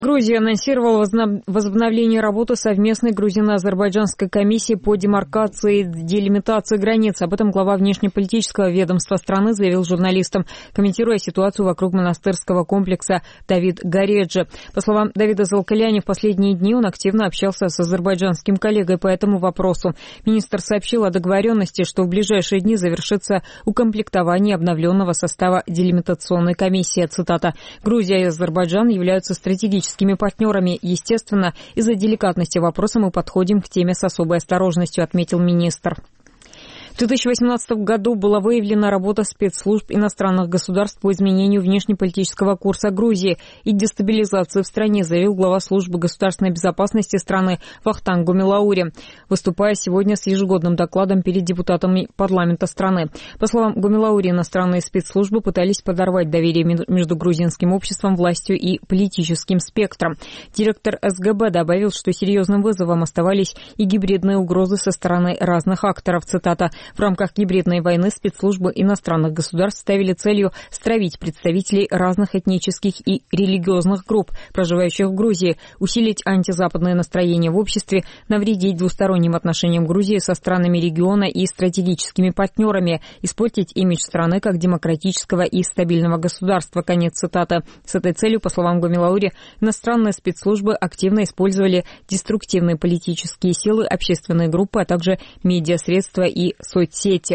Грузия анонсировала возобновление работы совместной грузино-азербайджанской комиссии по демаркации и делимитации границ. Об этом глава внешнеполитического ведомства страны заявил журналистам, комментируя ситуацию вокруг монастырского комплекса Давид Гареджи. По словам Давида Залкаляни, в последние дни он активно общался с азербайджанским коллегой по этому вопросу. Министр сообщил о договоренности, что в ближайшие дни завершится укомплектование обновленного состава делимитационной комиссии. Цитата: «Грузия и Азербайджан являются стратегическими партнерами. Естественно, из-за деликатности вопроса мы подходим к теме с особой осторожностью», отметил министр. В 2018 году была выявлена работа спецслужб иностранных государств по изменению внешнеполитического курса Грузии и дестабилизации в стране, заявил глава службы государственной безопасности страны Вахтанг Гумилаури, выступая сегодня с ежегодным докладом перед депутатами парламента страны. По словам Гумилаури, иностранные спецслужбы пытались подорвать доверие между грузинским обществом, властью и политическим спектром. Директор СГБ добавил, что серьезным вызовом оставались и гибридные угрозы со стороны разных акторов. Цитата: «В рамках гибридной войны спецслужбы иностранных государств ставили целью стравить представителей разных этнических и религиозных групп, проживающих в Грузии, усилить антизападные настроения в обществе, навредить двусторонним отношениям Грузии со странами региона и стратегическими партнерами, испортить имидж страны как демократического и стабильного государства». Конец цитаты. С этой целью, по словам Гумилаури, иностранные спецслужбы активно использовали деструктивные политические силы, общественные группы, а также медиасредства и соцсети.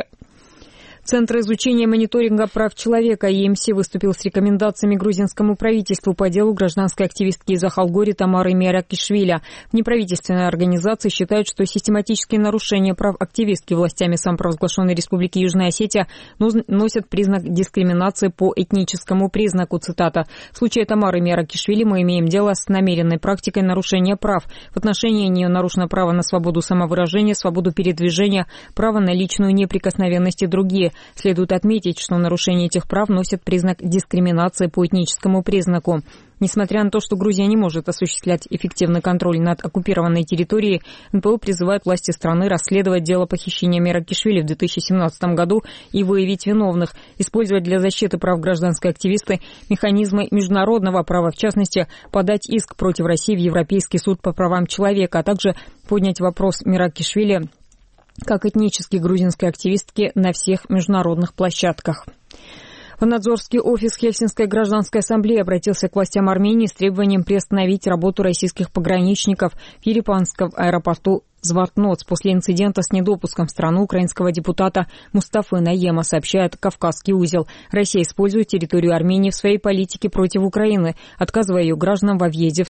Центр изучения и мониторинга прав человека ЕМС выступил с рекомендациями грузинскому правительству по делу гражданской активистки из Ахалгори Тамары Миаракишвили. В неправительственной организации считают, что систематические нарушения прав активистки властями самопровозглашенной Республики Южная Осетия носят признак дискриминации по этническому признаку. Цитата: «В случае Тамары Миаракишвили мы имеем дело с намеренной практикой нарушения прав. В отношении нее нарушено право на свободу самовыражения, свободу передвижения, право на личную неприкосновенность и другие. Следует отметить, что нарушение этих прав носит признак дискриминации по этническому признаку». Несмотря на то, что Грузия не может осуществлять эффективный контроль над оккупированной территорией, НПО призывает власти страны расследовать дело похищения Миаракишвили в 2017 году и выявить виновных, использовать для защиты прав гражданской активисты механизмы международного права, в частности, подать иск против России в Европейский суд по правам человека, а также поднять вопрос Миаракишвили как этнической грузинской активистки на всех международных площадках. Надзорский офис Хельсинской гражданской ассамблеи обратился к властям Армении с требованием приостановить работу российских пограничников в Ерепанском аэропорту Звартноц после инцидента с недопуском в страну украинского депутата Мустафы Наема, сообщает «Кавказский узел». Россия использует территорию Армении в своей политике против Украины, отказывая ее гражданам во въезде